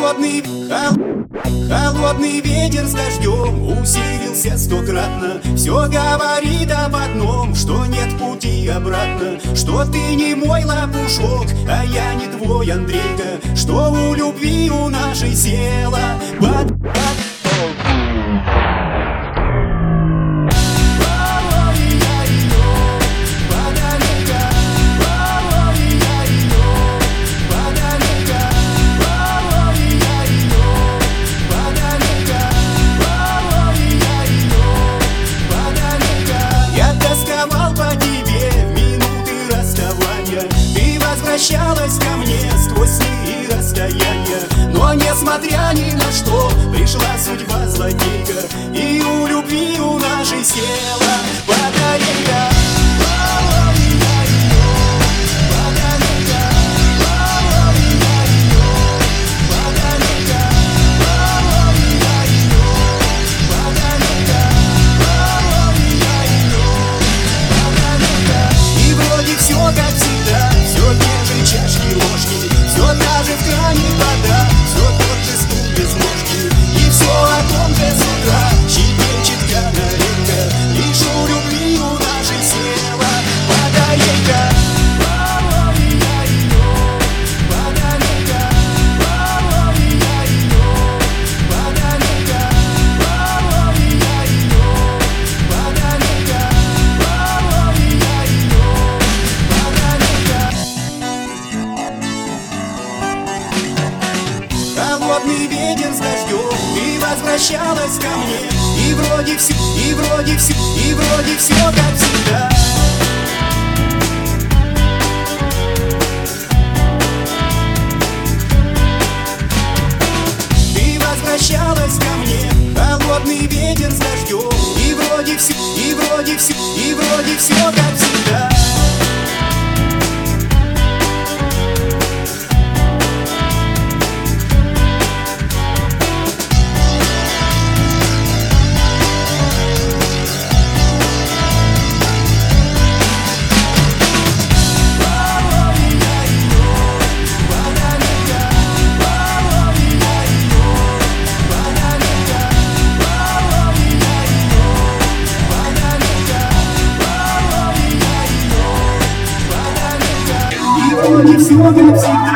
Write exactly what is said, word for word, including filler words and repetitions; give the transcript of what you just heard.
Холодный, хол... холодный ветер с дождем усилился стократно. Все говорит об одном, что нет пути обратно, что ты не мой лопушок, а я не твой Андрейка, что у любви у нашей села под... Возвращалась ко мне сквозь сны и расстояния, но несмотря ни на что пришла судьба злодейка, и у любви у нашей села батарейка. И вроде все как всегда, все те же чашки, ложки, все та же в кране вода, все тот же стул без ножки, и все о том же с утра щебечет канарейка, лишь у любви у нашей села батарейка. Холодный ветер с дождем, ты возвращалась ко мне, и вроде все, и вроде все, и вроде все как всегда. Ты возвращалась ко мне, холодный ветер с дождем, и вроде все, и вроде все, и вроде все как всегда. Вроде все как всегда.